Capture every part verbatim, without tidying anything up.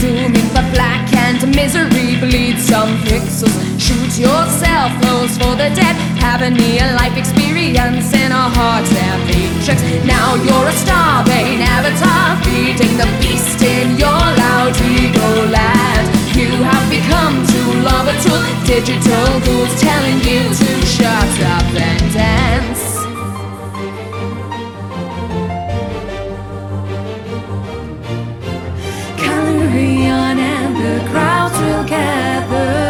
consuming but black and misery bleeds some pixels. Shoot yourself, close for the dead. Have a near-life experience in a heart and matrix. Now you're a starving avatar, feeding the beast in your loud ego land. You have become too love a tool, digital ghouls telling you to shut up and dance. Calorion and the crowds will gather.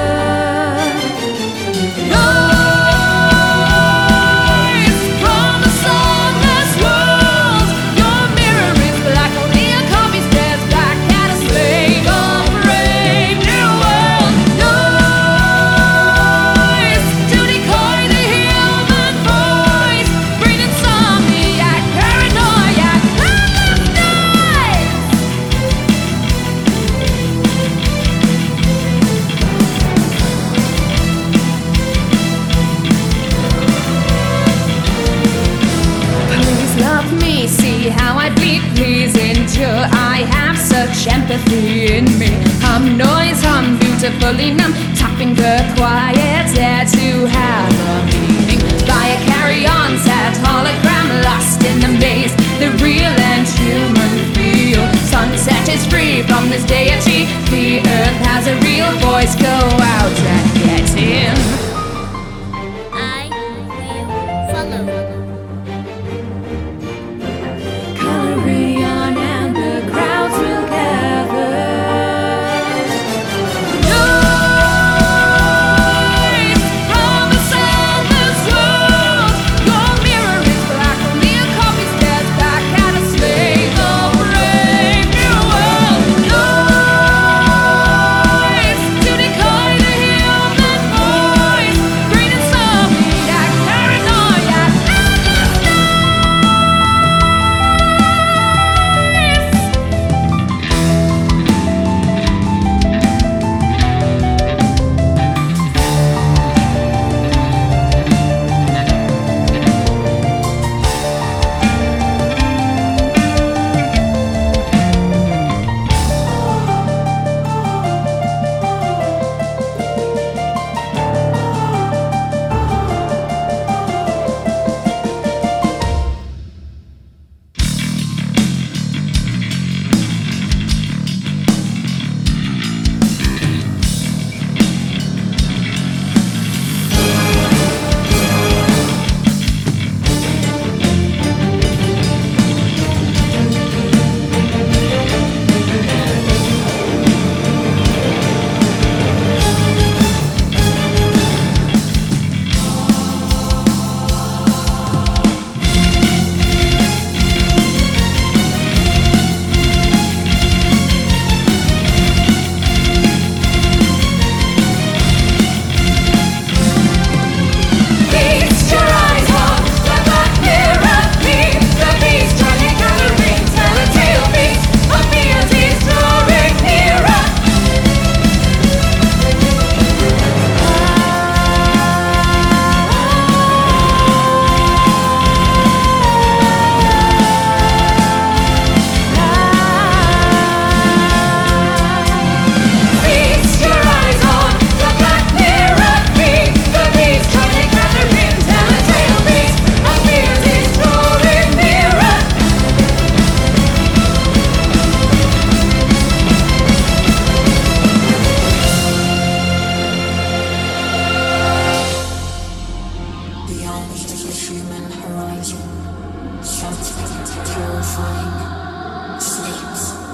See how I bleed, please endure. I have such empathy in me. I'm noise, I'm beautifully numb, tapping the quiet air to have a meaning. By a carry-on set hologram, lost in the maze, the real and human feel. Sunset is free from this deity. The earth has a real voice. Go out and get in. I will follow. Human horizon, something terrifying sleeps.